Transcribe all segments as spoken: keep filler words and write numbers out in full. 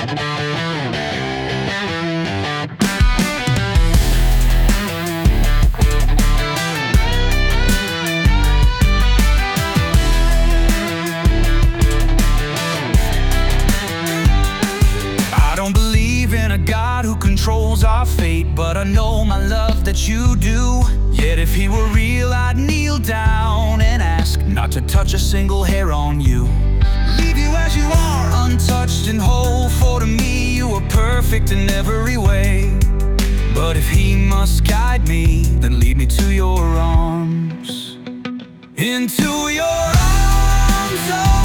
God who controls our fate, but I know, my love, that you do. Yet if he were real, I'd kneel down and ask not to touch a single hair on you. Leave you as you are, untouched and whole, for to me you are perfect in every way. But if he must guide me, then lead me to your arms. Into your arms, oh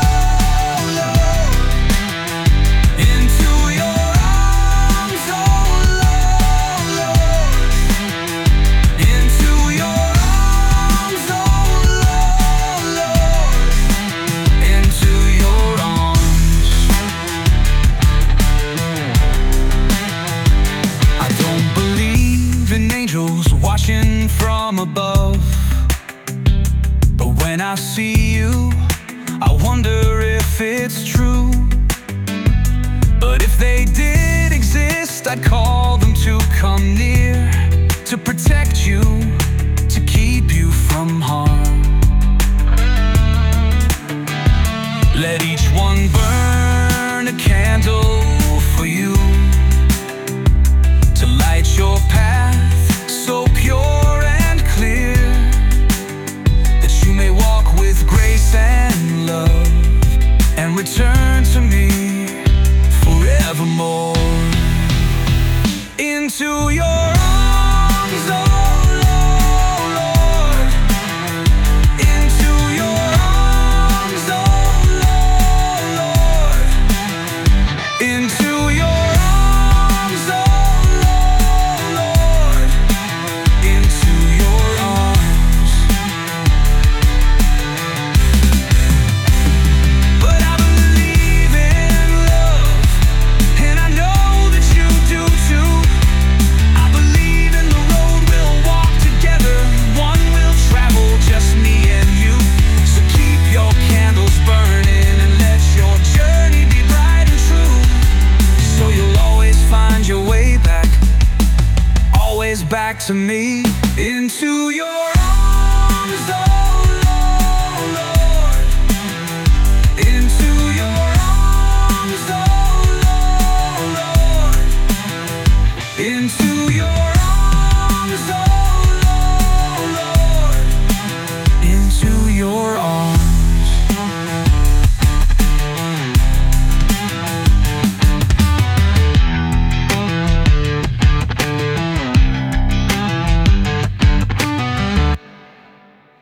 watching from above, but when I see you, I wonder if it's true. But if they did exist, I'd call them to come near, to protect you, to keep you from harm. Let each one burn a candle for you, to light your path so pure and clear, that you may walk with grace and love, and return to me forevermore. Into your arms, oh Lord, into your arms, oh Lord, into your arms, oh back to me. Into your